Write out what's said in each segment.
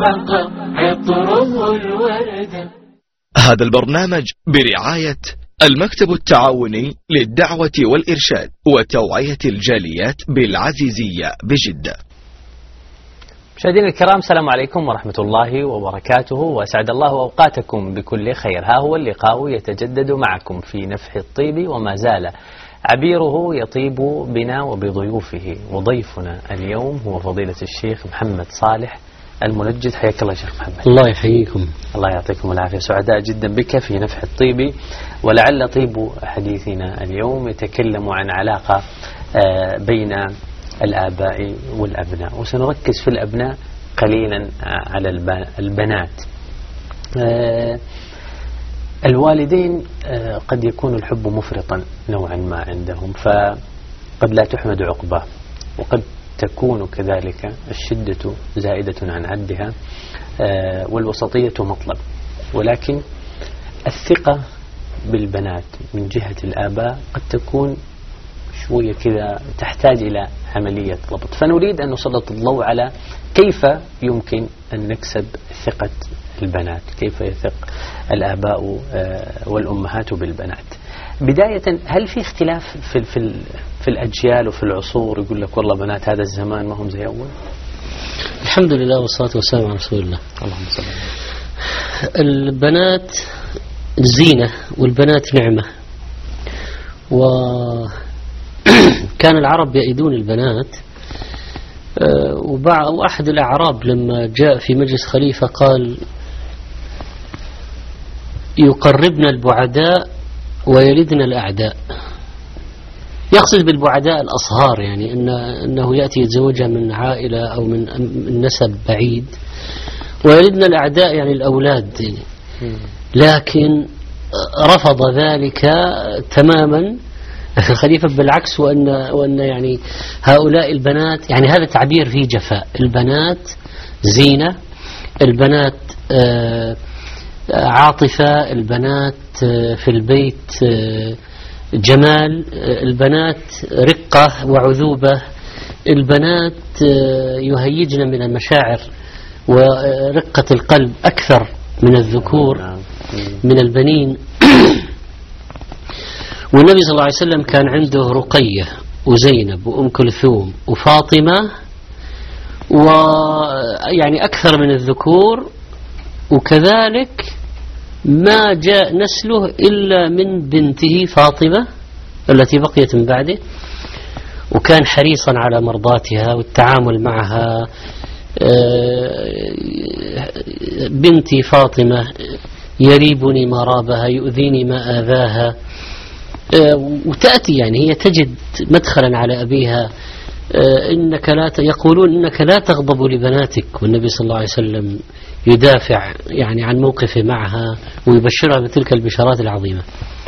بقى عطره الوردة. هذا البرنامج برعاية المكتب التعاوني للدعوة والإرشاد وتوعية الجاليات بالعزيزية بجدة. مشاهدينا الكرام، السلام عليكم ورحمة الله وبركاته، وأسعد الله أوقاتكم بكل خير. ها هو اللقاء يتجدد معكم في نفح الطيب، وما زال عبيره يطيب بنا وبضيوفه. وضيفنا اليوم هو فضيلة الشيخ محمد صالح المنجد. حياك الله شيخ محمد. الله يحييكم. الله يعطيكم العافية. سعداء جدا بك في نفح الطيب. ولعل طيب حديثنا اليوم يتكلم عن علاقة بين الآباء والأبناء، وسنركز في الأبناء قليلا على البنات. الوالدين قد يكون الحب مفرطا نوعا ما عندهم، فقد لا تحمد عقباه، وقد تكون كذلك الشدة زائدة عن عدها، والوسطية مطلب. ولكن الثقة بالبنات من جهة الآباء قد تكون شوية كذا تحتاج إلى عملية ضبط. فنريد أن نسلط الضوء على كيف يمكن أن نكسب ثقة البنات، كيف يثق الآباء والأمهات بالبنات. بداية، هل في اختلاف في الأجيال وفي العصور؟ يقول لك والله بنات هذا الزمان ما هم زي أول. الحمد لله والصلاة والسلام على رسول الله. اللهم صل على البنات زينة والبنات نعمة، وكان العرب يئدون البنات. وأحد الأعراب لما جاء في مجلس خليفة قال: يقربنا البعداء ويلدنا الأعداء. يقصد بالبعداء الأصهار، يعني أنه يأتي يتزوجها من عائلة أو من نسب بعيد، ويلدنا الأعداء يعني الأولاد. لكن رفض ذلك تماما خليفة، بالعكس، وأن يعني هؤلاء البنات، يعني هذا تعبير فيه جفاء. البنات زينة، البنات عاطفة، البنات في البيت جمال، البنات رقة وعذوبة، البنات يهيجن من المشاعر ورقة القلب أكثر من الذكور من البنين. والنبي صلى الله عليه وسلم كان عنده رقية وزينب وأم كلثوم وفاطمة، ويعني أكثر من الذكور. وكذلك ما جاء نسله إلا من بنته فاطمة التي بقيت من بعده، وكان حريصا على مرضاتها والتعامل معها. بنتي فاطمة يريبني ما رابها، يؤذيني ما آذاها. وتأتي يعني هي تجد مدخلا على أبيها. إنك يقولون إنك لا تغضب لبناتك، والنبي صلى الله عليه وسلم يدافع يعني عن موقفه معها ويبشرها بتلك البشارات العظيمة.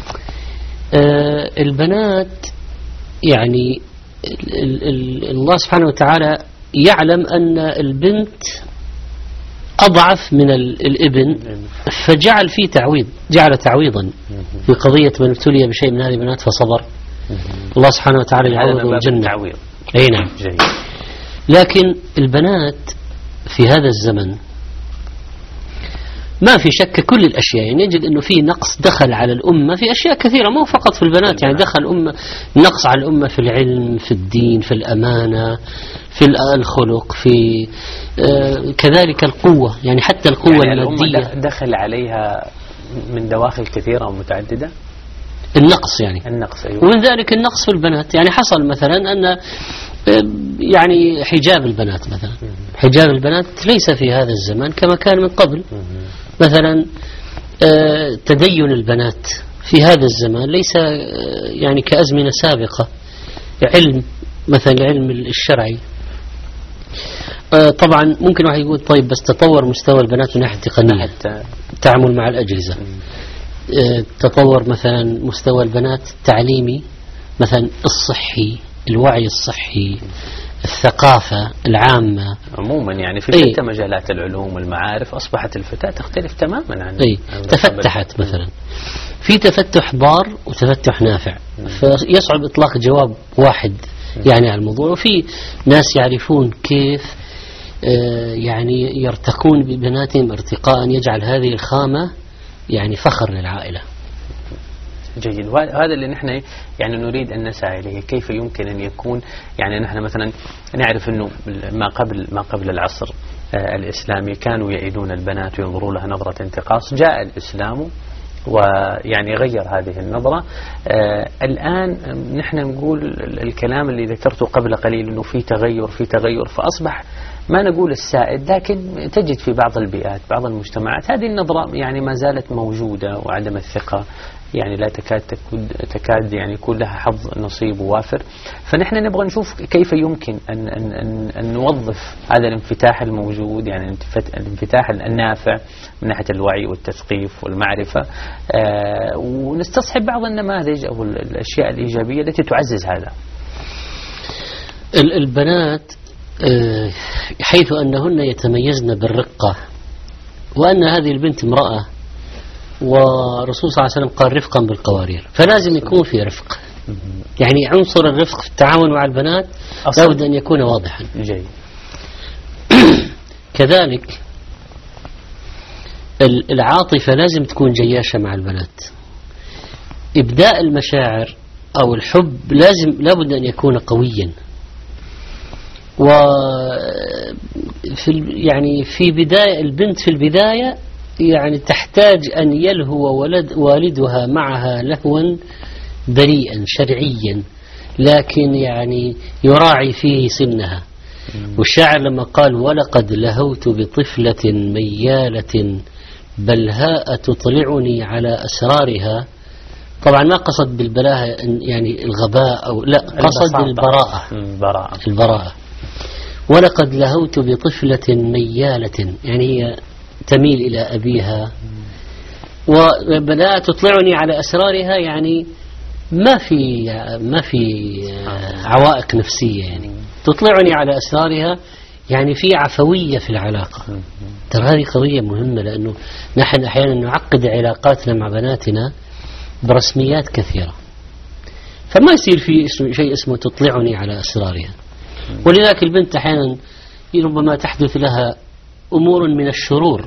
البنات يعني الله سبحانه وتعالى يعلم أن البنت أضعف من الابن، فجعل فيه تعويض، جعل تعويضا في قضية من ابتلي بشيء من هذه البنات فصبر. الله سبحانه وتعالى يعوض الجنة. أي نعم. لكن البنات في هذا الزمن ما في شك كل الأشياء، يعني نجد أنه في نقص دخل على الأمة في أشياء كثيرة، مو فقط في البنات. يعني دخل نقص على الأمة في العلم، في الدين، في الأمانة، في الخلق، في كذلك القوة، يعني حتى القوة يعني المادية دخل عليها من دواخل كثيرة ومتعددة. النقص يعني النقص، أيوة. ومن ذلك النقص في البنات. يعني حصل مثلا أن يعني حجاب البنات مثلا، حجاب البنات ليس في هذا الزمان كما كان من قبل. مثلا تدين البنات في هذا الزمان ليس يعني كأزمنة سابقة. علم مثلا العلم الشرعي، طبعا ممكن واحد يقول طيب بس تطور مستوى البنات من ناحية تقنية، التعامل مع الأجهزة، تطور مثلا مستوى البنات التعليمي، مثلا الصحي، الوعي الصحي، الثقافة العامة عموما. يعني في شتى مجالات العلوم والمعارف أصبحت الفتاة تختلف تماما عن تفتحت. مثلا في تفتح ضار وتفتح نافع، فيصعب إطلاق جواب واحد يعني على الموضوع. وفي ناس يعرفون كيف يعني يرتقون ببناتهم ارتقاء يجعل هذه الخامة يعني فخر للعائلة. جيد. وهذا اللي نحن يعني نريد أن نسعى إليه. كيف يمكن أن يكون يعني نحن مثلا نعرف أنه ما قبل العصر الإسلامي كانوا يئدون البنات وينظروا لها نظرة انتقاص. جاء الإسلام ويعني غير هذه النظرة. الآن نحن نقول الكلام اللي ذكرته قبل قليل أنه في تغير فأصبح ما نقول السائد، لكن تجد في بعض البيئات بعض المجتمعات هذه النظرة يعني ما زالت موجودة، وعدم الثقة يعني لا تكاد يعني يكون لها حظ نصيب ووافر. فنحن نبغى نشوف كيف يمكن أن نوظف هذا الانفتاح الموجود، يعني الانفتاح النافع من ناحية الوعي والتثقيف والمعرفة، ونستصحب بعض النماذج أو الأشياء الإيجابية التي تعزز هذا. البنات حيث أنهن يتميزن بالرقة، وأن هذه البنت امرأة، ورسول صلى الله عليه وسلم قال رفقا بالقوارير، فلازم يكون في رفق. يعني عنصر الرفق في التعاون مع البنات لابد أن يكون واضحا. جيد. كذلك العاطفة لازم تكون جياشة مع البنات. إبداء المشاعر أو الحب لابد أن يكون قويا. يعني في بداية البنت في البداية يعني تحتاج أن يلهو والدها معها لهوا بريئا شرعيا، لكن يعني يراعي فيه سنها. والشاعر لما قال ولقد لهوت بطفلة ميالة بلهاء تطلعني على أسرارها، طبعا ما قصد بالبلاهة يعني الغباء أو لا، قصد البراءة. ولقد لهوت بطفلة ميالة يعني هي تميل إلى أبيها، وبدأت تطلعني على أسرارها يعني ما في عوائق نفسية، يعني تطلعني على أسرارها يعني في عفوية في العلاقة. ترى هذه قضية مهمة، لأنه نحن أحيانا نعقد علاقاتنا مع بناتنا برسميات كثيرة، فما يصير في شيء اسمه تطلعني على أسرارها. ولذلك البنت أحيانا ربما تحدث لها أمور من الشرور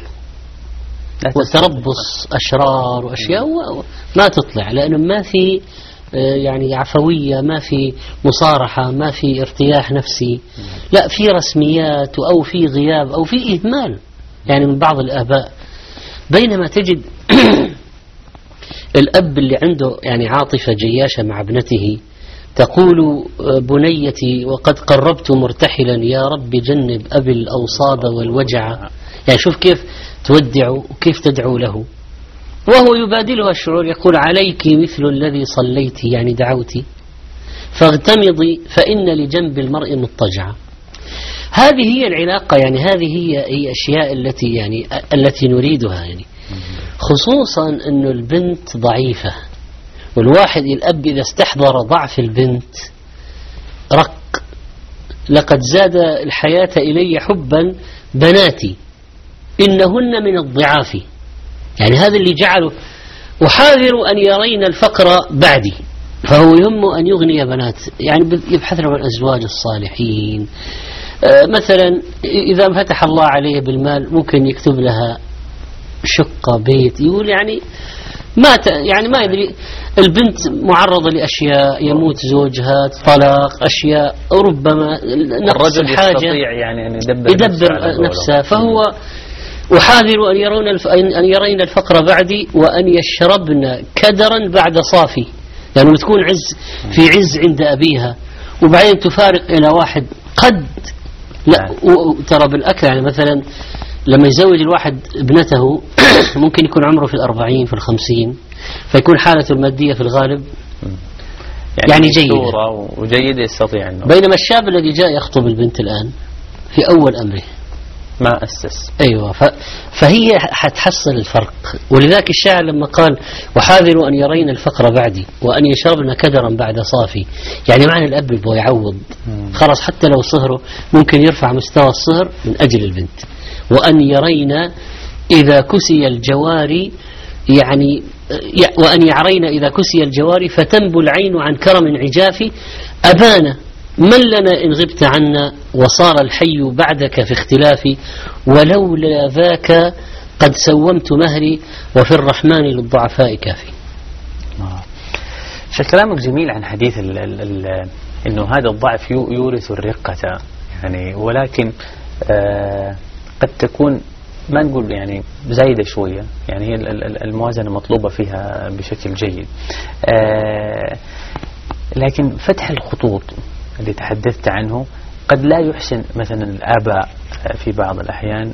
وتربص أشرار وأشياء ما تطلع، لأنه ما في يعني عفوية، ما في مصارحة، ما في ارتياح نفسي، لا في رسميات أو في غياب أو في إهمال يعني من بعض الآباء. بينما تجد الأب اللي عنده يعني عاطفة جياشة مع ابنته تقول بنيتي وقد قربت مرتحلا يا رب جنب أبي الأوصاب والوجع. يعني شوف كيف تودع وكيف تدعو له، وهو يبادلها الشعور يقول عليك مثل الذي صليت يعني دعوتي فاغتمضي فإن لجنب المرء مضطجعا. هذه هي العلاقة، يعني هذه هي أشياء التي نريدها، يعني خصوصا أن البنت ضعيفة، والواحد الأب إذا استحضر ضعف البنت رق. لقد زاد الحياة إلي حبا بناتي إنهن من الضعاف، يعني هذا اللي جعله أحاذر أن يرين الفقر بعدي، فهو يهم أن يغني بنات، يعني يبحث عن الأزواج الصالحين. مثلا إذا فتح الله عليه بالمال ممكن يكتب لها شقة بيت، يقول يعني ما يدري البنت معرضة لأشياء، يموت زوجها، طلاق، أشياء ربما نقص الحاجة، يستطيع يعني أن يدبر نفسه. فهو أحاذر أن يرين الفقر بعدي وأن يشربن كدرا بعد صافي، يعني تكون في عز عند أبيها وبعدين تفارق إلى واحد قد لا. ترى بالأكل يعني مثلا لما يزوج الواحد ابنته ممكن يكون عمره في 40 في 50، فيكون حالته المادية في الغالب يعني جيدة وجيدة يستطيع أنه. بينما الشاب الذي جاء يخطب البنت الآن في أول أمره ما أسس. أيوة، فهي حتحصل الفرق. ولذلك الشاعر لما قال وحاذروا أن يرين الفقر بعدي وأن يشربن كدرا بعد صافي، يعني معنى الأب يبغى يعوض خلاص، حتى لو صهره ممكن يرفع مستوى الصهر من أجل البنت. وأن يرين إذا كسي الجواري يعني وأن يعرين إذا كسي الجواري فتنبو العين عن كرم عجاف أبانا، من لنا إن غبت عنا وصار الحي بعدك في اختلافي ولولا ذاك قد سومت مهري وفي الرحمن للضعفاء كافي. كلامك جميل عن حديث إنه هذا الضعف يورث الرقة يعني، ولكن قد تكون ما نقول يعني زايدة شوية، يعني هي الموازنة مطلوبة فيها بشكل جيد. لكن فتح الخطوط اللي تحدثت عنه قد لا يحسن مثلا الآباء في بعض الأحيان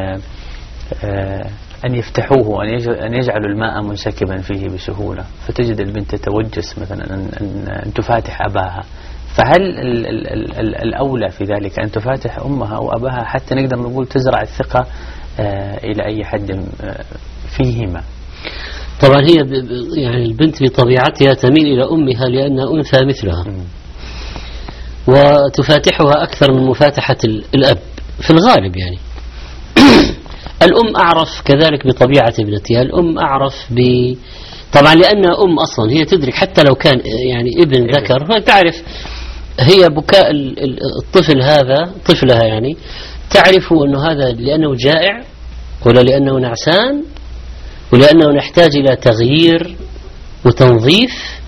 أن يفتحوه، أن يجعلوا الماء منسكبا فيه بسهولة، فتجد البنت تتوجس مثلا أن تفاتح أباها. فهل الأولى في ذلك أن تفاتح أمها أو أباها حتى نقدر نقول تزرع الثقة إلى أي حد فيهما؟ طبعا هي يعني البنت بطبيعتها تميل إلى أمها لأنها أنثى مثلها، وتفاتحها أكثر من مفاتحة الأب في الغالب يعني. الأم أعرف كذلك بطبيعة ابنتها، الأم أعرف طبعا لأنها أم أصلا، هي تدرك حتى لو كان يعني ابن ذكر، فتعرف هي بكاء الطفل هذا طفلها يعني، تعرف أنه هذا لأنه جائع ولا لأنه نعسان ولأنه نحتاج إلى تغيير وتنظيف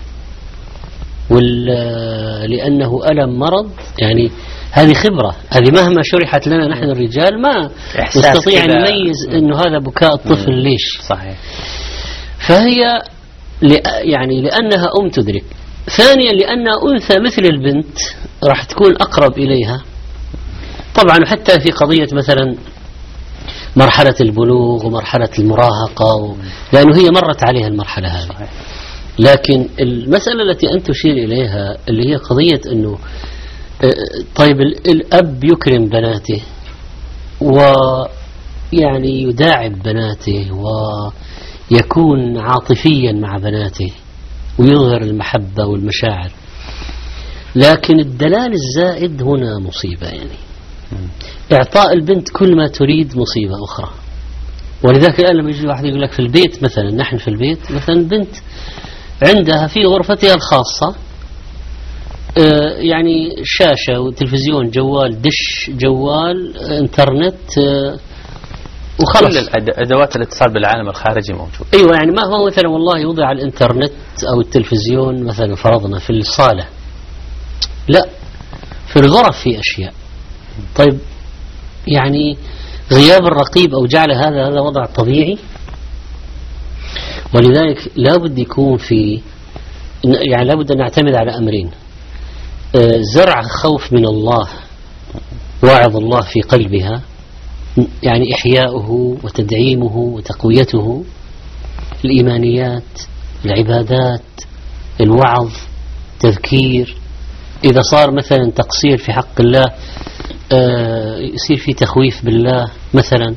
ولا لأنه ألم مرض. يعني هذه خبرة، هذه مهما شرحت لنا نحن الرجال ما نستطيع أن نميز أنه هذا بكاء الطفل ليش. صحيح. فهي يعني لأنها أم تدرك. ثانيا لأنها أنثى مثل البنت راح تكون أقرب إليها طبعا، حتى في قضية مثلا مرحلة البلوغ ومرحلة المراهقة لأنه هي مرت عليها المرحلة هذه. لكن المسألة التي أنت تشير إليها اللي هي قضية أنه طيب الأب يكرم بناته ويعني يداعب بناته ويكون عاطفيا مع بناته ويظهر المحبة والمشاعر، لكن الدلال الزائد هنا مصيبة. يعني إعطاء البنت كل ما تريد مصيبة أخرى. ولذلك الآن لما يجي واحد يقول لك في البيت مثلا، نحن في البيت مثلا البنت عندها في غرفتها الخاصة يعني شاشة وتلفزيون جوال دش جوال انترنت وخلص. كل أدوات الاتصال بالعالم الخارجي موجود. أيوة، يعني ما هو مثلا والله يوضع الانترنت أو التلفزيون مثلا فرضنا في الصالة، لا في الغرف في أشياء. طيب يعني غياب الرقيب أو جعل هذا وضع طبيعي. ولذلك لابد يكون في يعني لابد أن نعتمد على أمرين: زرع خوف من الله، واعظ الله في قلبها، يعني إحياؤه وتدعيمه وتقويته، الإيمانيات، العبادات، الوعظ، تذكير. إذا صار مثلا تقصير في حق الله يصير في تخويف بالله مثلا.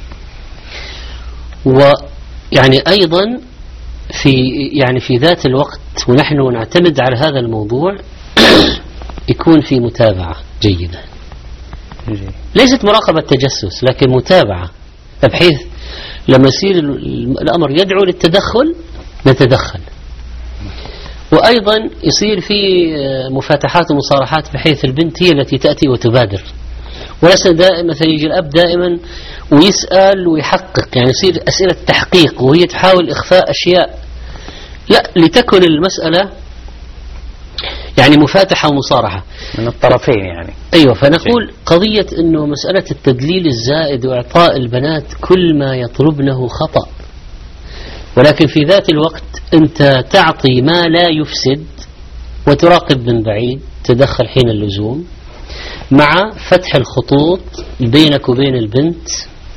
ويعني أيضا في ذات الوقت ونحن نعتمد على هذا الموضوع يكون في متابعة جيدة، ليست مراقبة تجسس لكن متابعة، بحيث لما يصير الأمر يدعو للتدخل نتدخل. وأيضا يصير في مفاتحات ومصارحات بحيث البنت هي التي تأتي وتبادر، وليس دائما مثلا يجي الأب دائما ويسأل ويحقق، يعني يصير أسئلة تحقيق وهي تحاول إخفاء أشياء. لا، لتكن المسألة يعني مفاتحة ومصارحة من الطرفين يعني. أيوة. فنقول قضية أنه مسألة التدليل الزائد وإعطاء البنات كل ما يطلبنه خطأ، ولكن في ذات الوقت أنت تعطي ما لا يفسد وتراقب من بعيد، تدخل حين اللزوم، مع فتح الخطوط بينك وبين البنت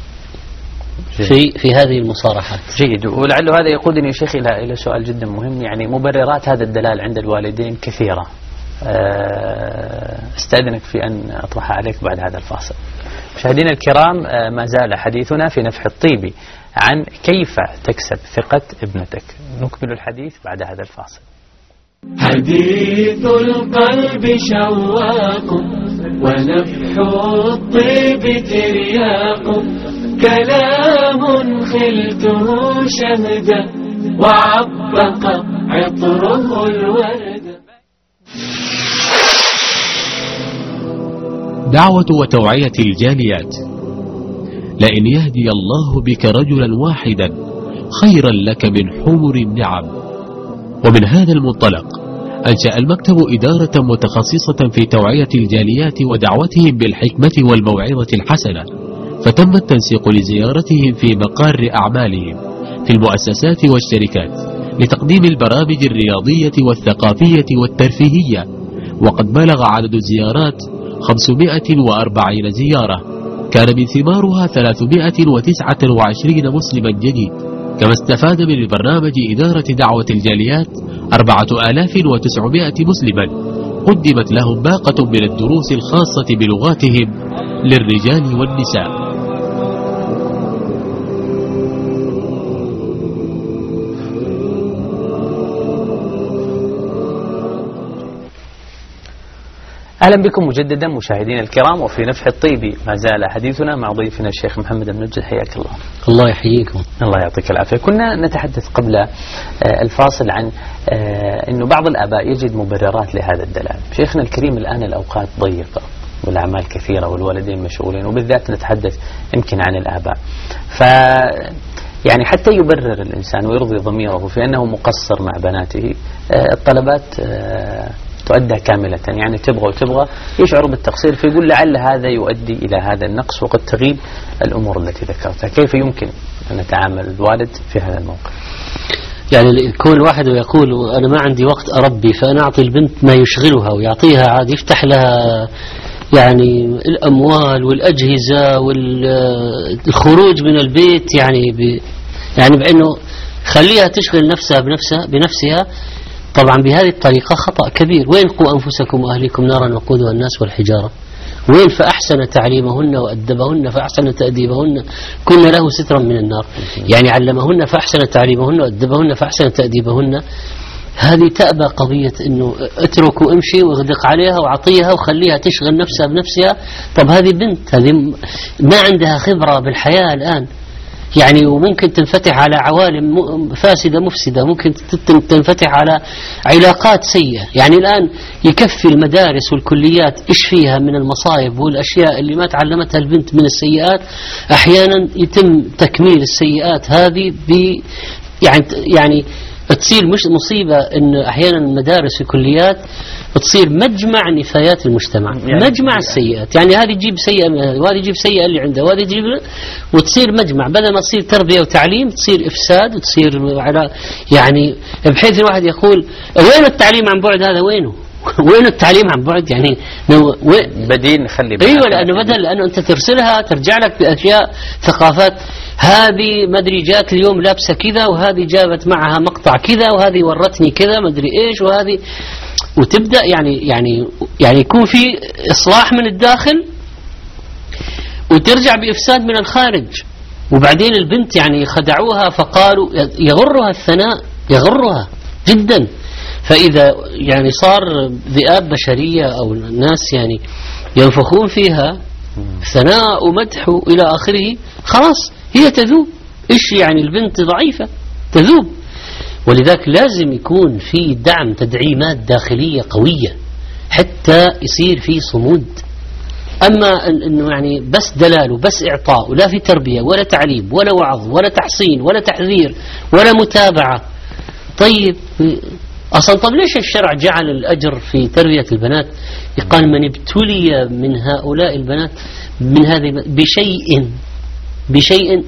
في هذه المصارحات. جيد. ولعله هذا يقودني يا شيخ إلى سؤال جدا مهم. يعني مبررات هذا الدلال عند الوالدين كثيرة، استأذنك في أن أطرحها عليك بعد هذا الفاصل. مشاهدينا الكرام، ما زال حديثنا في نفح الطيبي عن كيف تكسب ثقة ابنتك. نكمل الحديث بعد هذا الفاصل. حديث القلب شواق ونفح الطيب ترياق، كلام خلته شهدا وعبق عطره الورد. دعوة وتوعية الجاليات. لئن يهدي الله بك رجلا واحدا خيرا لك من حمر النعم. ومن هذا المنطلق أنشأ المكتب إدارة متخصصة في توعية الجاليات ودعوتهم بالحكمة والموعظة الحسنة، فتم التنسيق لزيارتهم في مقار أعمالهم في المؤسسات والشركات لتقديم البرامج الرياضية والثقافية والترفيهية، وقد بلغ عدد الزيارات 540 زيارة، كان من ثمارها 329 مسلما جديد. كما استفاد من البرنامج إدارة دعوة الجاليات 4900 مسلما، قدمت لهم باقة من الدروس الخاصة بلغاتهم للرجال والنساء. أهلا بكم مجددا مشاهدينا الكرام، وفي نفح الطيب ما زال حديثنا مع ضيفنا الشيخ محمد بن نجد. حياك الله. الله يحييكم. الله يعطيك العافية. كنا نتحدث قبل الفاصل عن أنه بعض الآباء يجد مبررات لهذا الدلال. شيخنا الكريم الآن الأوقات ضيقة والأعمال كثيرة والوالدين مشغولين، وبالذات نتحدث يمكن عن الآباء، يعني حتى يبرر الإنسان ويرضي ضميره في أنه مقصر مع بناته، الطلبات تؤدى كاملة، يعني تبغى وتبغى يشعر بالتقصير، فيقول لعل هذا يؤدي إلى هذا النقص وقد تغيب الأمور التي ذكرتها. كيف يمكن أن نتعامل الوالد في هذا الموقف؟ يعني يكون واحد ويقول أنا ما عندي وقت أربي، فأنا أعطي البنت ما يشغلها ويعطيها عاد يفتح لها يعني الأموال والأجهزة والخروج من البيت، يعني بأنه خليها تشغل نفسها بنفسها. طبعا بهذه الطريقة خطأ كبير. وين قوا أنفسكم وأهليكم نارا وقودها الناس والحجارة؟ وين فأحسن تعليمهن وأدبهن فأحسن تأديبهن كن له سترا من النار؟ يعني علمهن فأحسن تعليمهن وأدبهن فأحسن تأديبهن. هذه تأبى قضية أنه اترك وامشي واغدق عليها وعطيها وخليها تشغل نفسها بنفسها. طب هذه بنت، هذه ما عندها خبرة بالحياة الآن، يعني وممكن تنفتح على عوالم فاسدة مفسدة، ممكن تنفتح على علاقات سيئة. يعني الآن يكفي المدارس والكليات إيش فيها من المصايب والأشياء اللي ما تعلمتها البنت من السيئات. أحيانا يتم تكميل السيئات هذه يعني تصير مش مصيبة إن أحيانا المدارس والكليات تصير مجمع نفايات المجتمع، يعني مجمع السيئات. يعني هذه تجيب سيئة من هذه، وهذه تجيب سيئة اللي عندها، وهذه تجيب، وتصير مجمع. بدل ما تصير تربية وتعليم تصير إفساد، وتصير على يعني بحيث الواحد يقول وين التعليم عن بعد؟ هذا وينه؟ وين التعليم عن بعد؟ يعني بدين نخلي ايوه، لانه انت ترسلها ترجع لك باشياء ثقافات. هذه ما ادري جات اليوم لابسه كذا، وهذه جابت معها مقطع كذا، وهذه ورتني كذا ما ادري ايش، وهذه وتبدا يعني يكون في اصلاح من الداخل وترجع بافساد من الخارج. وبعدين البنت يعني خدعوها فقالوا يغرها الثناء، يغرها جدا. فإذا يعني صار ذئاب بشرية أو الناس يعني ينفخون فيها ثناء ومدح إلى آخره، خلاص هي تذوب. إيش يعني البنت ضعيفة تذوب. ولذلك لازم يكون في دعم، تدعيمات داخلية قوية حتى يصير في صمود. أما إنه يعني بس دلال وبس إعطاء، ولا في تربية ولا تعليم ولا وعظ ولا تحصين ولا تحذير ولا متابعة، طيب أصلا طب ليش الشرع جعل الأجر في تربية البنات؟ يقال من ابتلي من هؤلاء البنات من هذه بشيء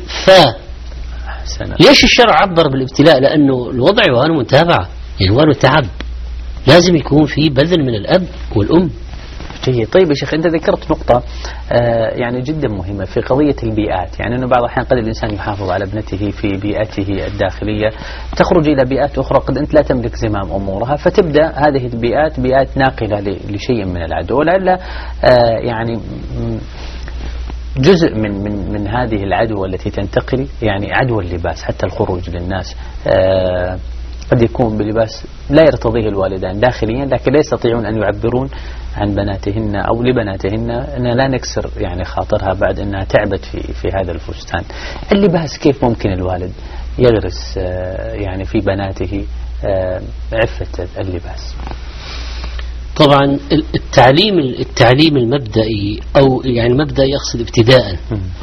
ليش الشرع عبر بالابتلاء؟ لأنه الوضع يوانه متابعة، يوانه تعب، لازم يكون في بذل من الأب والأم. جيد. طيب يا شيخ، أنت ذكرت نقطة يعني جدا مهمة في قضية البيئات. يعني أنه بعض الأحيان قد الإنسان يحافظ على ابنته في بيئته الداخلية، تخرج إلى بيئات أخرى قد أنت لا تملك زمام أمورها، فتبدأ هذه البيئات بيئات ناقلة لشيء من العدو، ولعل يعني جزء من هذه العدوى التي تنتقل، يعني عدوى اللباس، حتى الخروج للناس قد يكون بلباس لا يرتضيه الوالدان داخليا، لكن لا يستطيعون أن يعبرون عن بناتهن أو لبناتهن أن لا نكسر يعني خاطرها بعد أنها تعبت في هذا الفستان. اللباس كيف ممكن الوالد يغرس يعني في بناته عفة اللباس؟ طبعا التعليم المبدئي، أو يعني المبدئي أقصد ابتداء،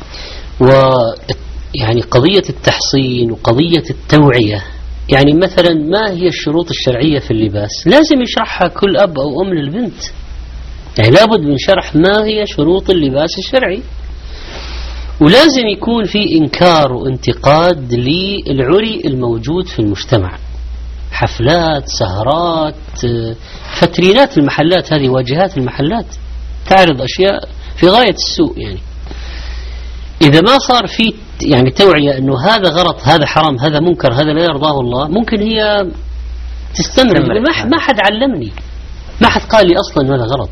ويعني قضية التحصين وقضية التوعية. يعني مثلا ما هي الشروط الشرعية في اللباس؟ لازم يشرحها كل أب أو أم للبنت، يعني لابد من شرح ما هي شروط اللباس الشرعي، ولازم يكون في إنكار وانتقاد للعري الموجود في المجتمع، حفلات، سهرات، فترينات المحلات، هذه واجهات المحلات تعرض أشياء في غاية السوء. يعني إذا ما صار في يعني توعية أنه هذا غلط، هذا حرام، هذا منكر، هذا لا يرضاه الله، ممكن هي تستمر. ما حد علمني، ما حد قال لي أصلا هذا غلط.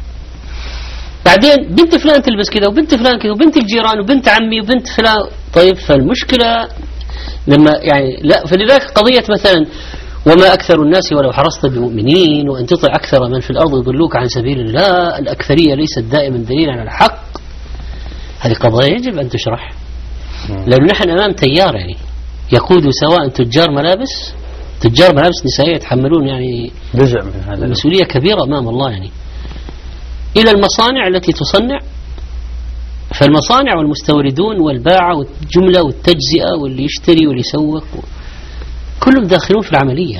بعدين بنت فلان تلبس كذا، وبنت فلان كذا، وبنت الجيران، وبنت عمي، وبنت فلان. طيب فالمشكلة لما يعني لا، فلذلك قضية مثلا وما أكثر الناس ولو حرصت بمؤمنين، وأن تطع أكثر من في الأرض يضلوك عن سبيل الله، الأكثرية ليست دائما دليلا على الحق. هذه قضايا يجب أن تشرح، لأن نحن أمام تيار يعني يقود سواء تجار ملابس نسائية يتحملون يعني جزء من هذا مسؤولية كبيرة أمام الله، يعني إلى المصانع التي تصنع. فالمصانع والمستوردون والباعة والجملة والتجزئة واللي يشتري واللي يسوق كلهم داخلون في العملية.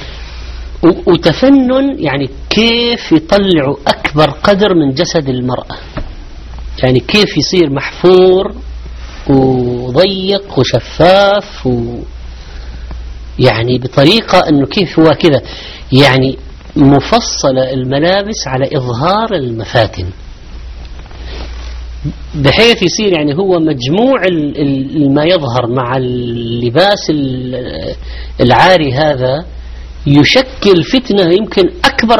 وتفنن يعني كيف يطلعوا أكبر قدر من جسد المرأة، يعني كيف يصير محفور وضيق وشفاف، يعني بطريقة أنه كيف هو كذا، يعني مفصلة الملابس على إظهار المفاتن، بحيث يصير يعني هو مجموع ما يظهر مع اللباس العاري هذا يشكل فتنة يمكن أكبر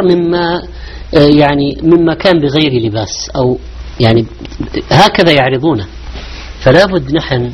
مما كان بغير لباس، أو يعني هكذا يعرضونه. فلا بد نحن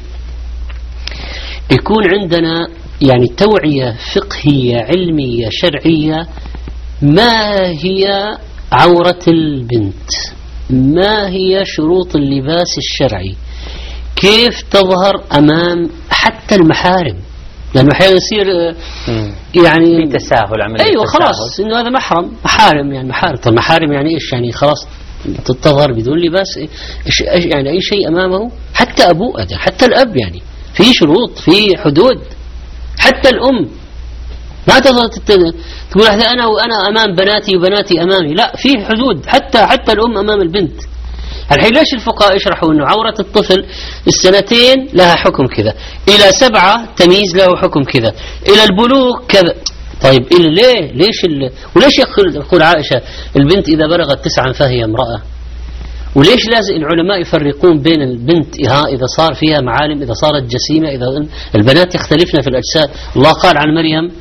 يكون عندنا يعني توعية فقهية علمية شرعية. ما هي عورة البنت؟ ما هي شروط اللباس الشرعي؟ كيف تظهر أمام حتى المحارم؟ لأنه أحيانا يصير يعني في تساهل، عملية أيوة خلاص إنه هذا محارم يعني محارم. طب محارم يعني إيش؟ يعني خلاص تظهر بدون لباس، يعني أي شيء أمامه، حتى أبوه، حتى الأب، يعني في شروط، في حدود. حتى الأم ما تظهر تقول أنا أمام بناتي وبناتي أمامي، لا، في حدود. حتى الأم أمام البنت. الحين ليش الفقهاء يشرحوا أنه عورة الطفل 2 لها حكم كذا، إلى 7 تمييز له حكم كذا، إلى البلوغ كذا. طيب ليش وليش يقول عائشة البنت إذا بلغت 9 فهي امرأة؟ وليش لازم العلماء يفرقون بين البنت إذا صار فيها معالم، إذا صارت جسيمة، إذا البنات يختلفن في الأجساد. الله قال عن مريم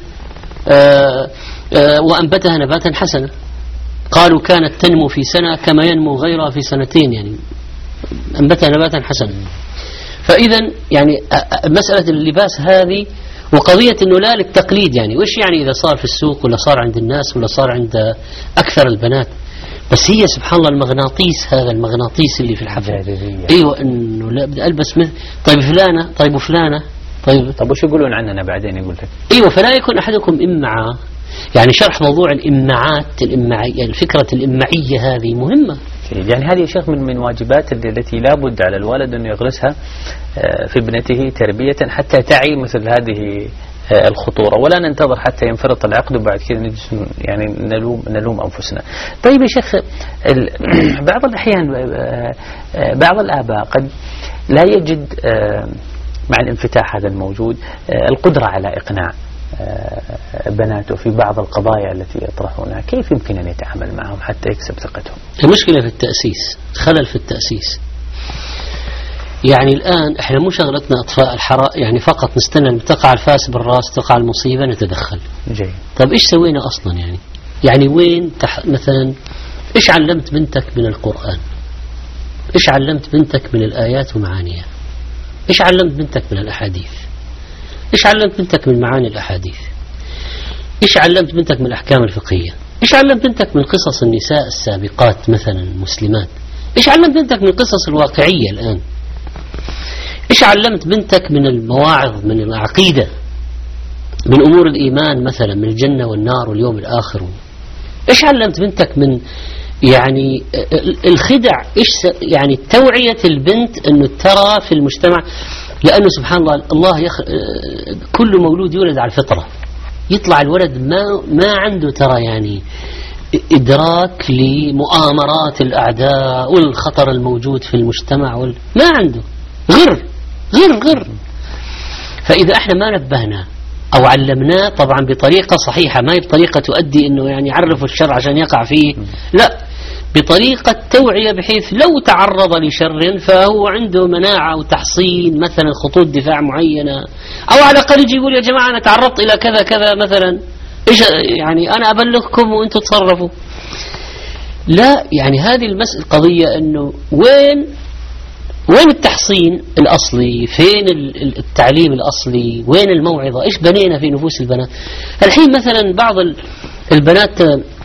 وأنبتها نباتا حسنا، قالوا كانت تنمو في سنة كما ينمو غيرها في 2 يعني أنبتها نباتا حسنا. فإذا يعني مسألة اللباس هذه، وقضية أنه لا للتقليد، يعني وإيش يعني إذا صار في السوق ولا صار عند الناس ولا صار عند أكثر البنات، بس هي سبحان الله المغناطيس، هذا المغناطيس اللي في الحفل. أيوة أنه لا بدي ألبس مثل طيب فلانة، طيب وفلانة، طيب وش يقولون عننا بعدين؟ يقول لك أيوة، فلا يكون أحدكم إمعة. يعني شرح موضوع الإمعات، الإمعية، الفكرة الإمعية هذه مهمة. يعني هذه شيخ من واجبات التي لا بد على الوالد أن يغرسها في ابنته تربية حتى تعي مثل هذه الخطورة، ولا ننتظر حتى ينفرط العقد وبعد كذا نجلس يعني نلوم أنفسنا. طيب يا شيخ، بعض الأحيان بعض الآباء قد لا يجد مع الانفتاح هذا الموجود القدرة على إقناع بناته في بعض القضايا التي يطرحونها. كيف يمكن أن يتعامل معهم حتى يكسب ثقتهم؟ المشكلة في التأسيس، خلل في التأسيس. يعني الآن احنا مو شغلتنا اطفاء الحرائق، يعني فقط نستنى ان تقع الفاس بالراس، تقع المصيبة نتدخل. جيد. طب ايش سوينا اصلا؟ يعني وين مثلا ايش علمت بنتك من القرآن؟ ايش علمت بنتك من الآيات ومعانيها؟ ايش علمت بنتك من الأحاديث؟ ايش علمت بنتك من معاني الأحاديث؟ ايش علمت بنتك من الأحكام الفقهية؟ ايش علمت بنتك من قصص النساء السابقات مثلا المسلمات؟ ايش علمت بنتك من القصص الواقعية الآن؟ ايش علمت بنتك من المواعظ، من العقيدة، من أمور الإيمان مثلا، من الجنة والنار واليوم الآخر؟ إيش علمت بنتك من يعني الخدع؟ إيش يعني توعية البنت أنه ترى في المجتمع، لأنه سبحان الله كل مولود يولد على الفطرة، يطلع الولد ما عنده ترى يعني إدراك لمؤامرات الأعداء والخطر الموجود في المجتمع ما عنده، غير. فإذا احنا ما نبهنا أو علمناه طبعا بطريقة صحيحة، ما هي بطريقة تؤدي أنه يعني يعرفوا الشر عشان يقع فيه، لا، بطريقة توعية بحيث لو تعرض لشر فهو عنده مناعة وتحصين مثلا خطوط دفاع معينة، أو على الأقل يجي يقول يا جماعة أنا تعرضت إلى كذا كذا مثلا، إيش يعني أنا أبلغكم وأنتم تصرفوا. لا، يعني هذه القضية أنه وين التحصين الأصلي، فين التعليم الأصلي، وين الموعظة، إيش بنينا في نفوس البنات. الحين مثلا بعض البنات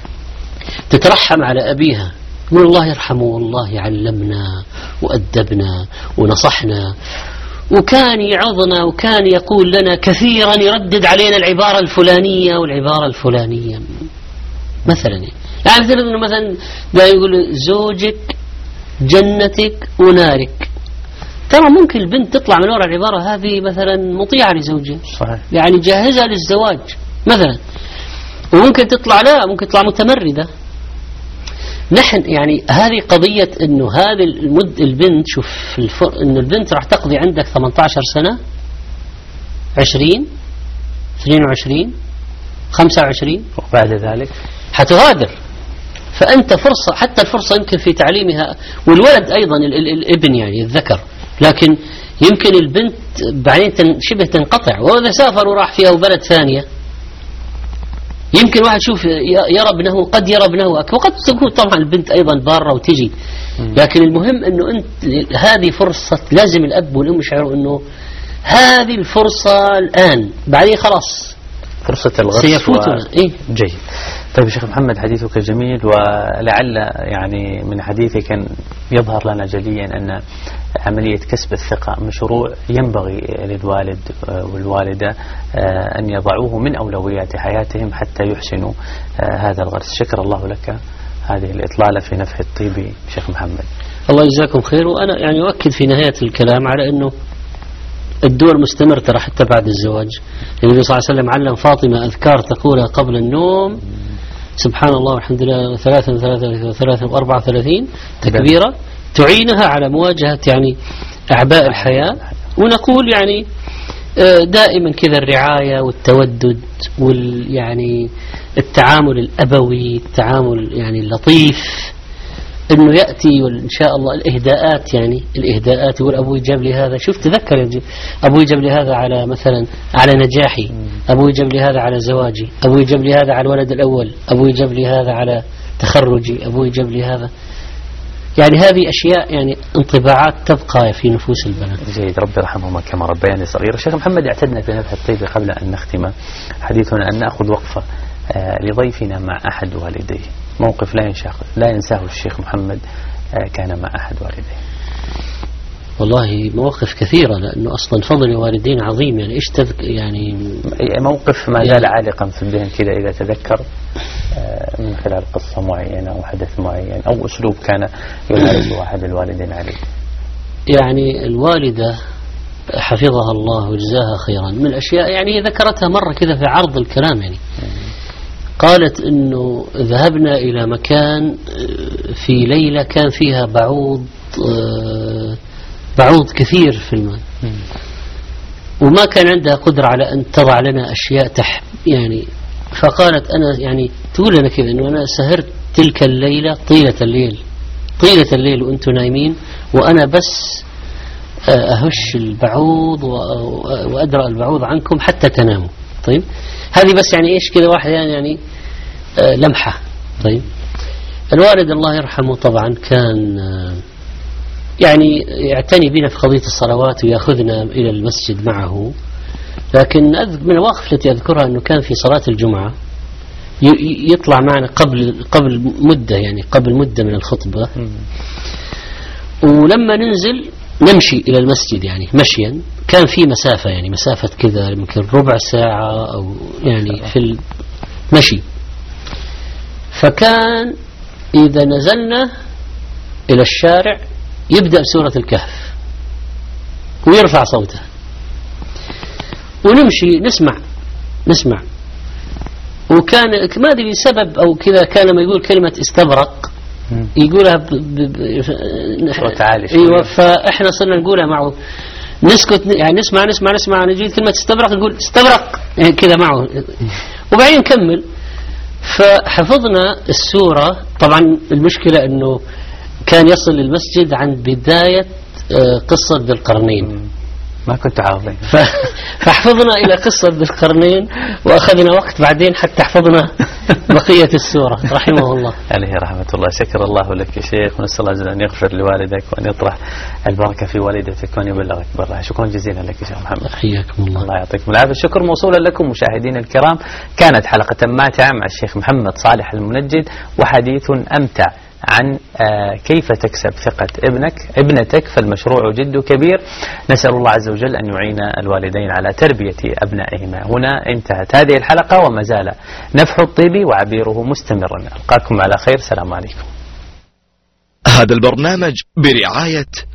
تترحم على أبيها، يقول الله يرحمه والله علمنا وأدبنا ونصحنا وكان يعظنا وكان يقول لنا كثيرا، يردد علينا العبارة الفلانية والعبارة الفلانية مثلا. يعني مثلا لا يقول زوجك جنتك ونارك، ترى ممكن البنت تطلع من وراء العبارة هذه مثلا مطيعة لزوجها، صحيح، يعني جاهزة للزواج مثلا، وممكن تطلع لا، ممكن تطلع متمردة. نحن يعني هذه قضية انه هذه البنت، شوف انه البنت راح تقضي عندك 18 سنة 20 22 25 وبعد ذلك حتغادر. فأنت فرصة، حتى الفرصة يمكن في تعليمها، والولد أيضا الابن يعني الذكر، لكن يمكن البنت بعدين شبه تنقطع، وإذا سافر وراح فيها بلد ثانية يمكن واحد يشوف يرى ابنه، قد يرى ابنه وقد تكون طبعا البنت أيضا بارة وتجي، لكن المهم أنه أنت هذه فرصة، لازم الأب والأم يشعروا أنه هذه الفرصة الآن، بعدين خلاص فرصة الغرس سيفوتنا. جيد. طيب شيخ محمد، حديثك جميل، ولعل يعني من حديثك يظهر لنا جليا أن عملية كسب الثقة مشروع ينبغي للوالد والوالدة أن يضعوه من أولويات حياتهم حتى يحسنوا هذا الغرس. شكر الله لك هذه الإطلالة في نفح الطيب شيخ محمد. الله يجزاكم خير. وأنا يعني أؤكد في نهاية الكلام على أنه الدور مستمر ترى حتى بعد الزواج. النبي صلى الله عليه وسلم علم فاطمة أذكار تقولها قبل النوم، سبحان الله والحمد لله 34 تكبيرة تعينها على مواجهة يعني أعباء الحياة. ونقول يعني دائما كذا الرعاية والتودد يعني التعامل الأبوي، التعامل يعني اللطيف، انه ياتي وان شاء الله الاهداءات، يعني الاهداءات، يقول ابوي جاب لي هذا، شوف تذكر ابوي جاب لي هذا على مثلا على نجاحي، ابوي جاب لي هذا على زواجي، ابوي جاب لي هذا على الولد الاول، ابوي جاب لي هذا على تخرجي، ابوي جاب لي هذا. يعني هذه اشياء يعني انطباعات تبقى في نفوس البنات. جيد، ربي يرحمهما كما ربياني صغيرا. شيخ محمد، اعتدنا في نفح الطيب قبل ان نختم حديثنا ان ناخذ وقفه لضيفنا مع أحد والديه، موقف لا ينساه الشيخ محمد كان مع أحد والديه. والله مواقف كثيرة، لأنه أصلا فضل الوالدين عظيم. يعني إيش يعني موقف ما زال عالقا في الذهن كذا إذا تذكر من خلال قصة معينة أو حدث معين أو أسلوب كان يمارسه أحد الوالدين عليه. يعني الوالدة حفظها الله وجزاها خيرا، من الأشياء يعني ذكرتها مرة كذا في عرض الكلام، يعني قالت إنه ذهبنا إلى مكان في ليلة كان فيها بعوض كثير في الماء، وما كان عندها قدرة على أن تضع لنا أشياء يعني. فقالت أنا يعني تقول لنا كذا إنه أنا سهرت تلك الليلة طيلة الليل وأنتم نايمين، وأنا بس أهش البعوض وأدرأ البعوض عنكم حتى تناموا. طيب هذه بس يعني إيش كذا واحد يعني لمحة. طيب الوالد الله يرحمه طبعا كان يعني يعتني بنا في قضية الصلوات ويأخذنا إلى المسجد معه، لكن من المواقف التي أذكرها أنه كان في صلاة الجمعة يطلع معنا قبل مدة من الخطبة، ولما ننزل نمشي إلى المسجد يعني مشيا، كان في مسافة يعني مسافة كذا يمكن ربع ساعة أو يعني في المشي. فكان إذا نزلنا إلى الشارع يبدأ بسورة الكهف ويرفع صوته ونمشي نسمع وكان ما أدري سبب أو كذا كان لما يقول كلمة استبرق يقولها صوت عالي. ايوه فاحنا صرنا نقولها معه نسكت يعني نسمع نجي كلمة استبرق نقول استبرق يعني كذا معه وبعدين نكمل. فحفظنا السورة. طبعا المشكلة انه كان يصل للمسجد عند بداية قصة ذي القرنين ما كنت عارفين فحفظنا إلى قصة ذي القرنين وأخذنا وقت بعدين حتى حفظنا بقية السورة رحمه الله عليه رحمة الله. شكر الله لك يا شيخ ونسأل الله جل أن يغفر لوالدك وأن يطرح البركة في والدتك وأن يبلغك برها. شكرا جزيلا لك يا شيخ محمد. حياكم الله. الله يعطيكم العافية. الشكر موصولا لكم مشاهدين الكرام. كانت حلقة ماتعة مع الشيخ محمد صالح المنجد وحديث أمتع عن كيف تكسب ثقة ابنتك فالمشروع جد كبير. نسأل الله عز وجل أن يعين الوالدين على تربية أبنائهما. هنا انتهت هذه الحلقة وما زال نفح الطيب وعبيره مستمرا. ألقاكم على خير. سلام عليكم. هذا البرنامج برعاية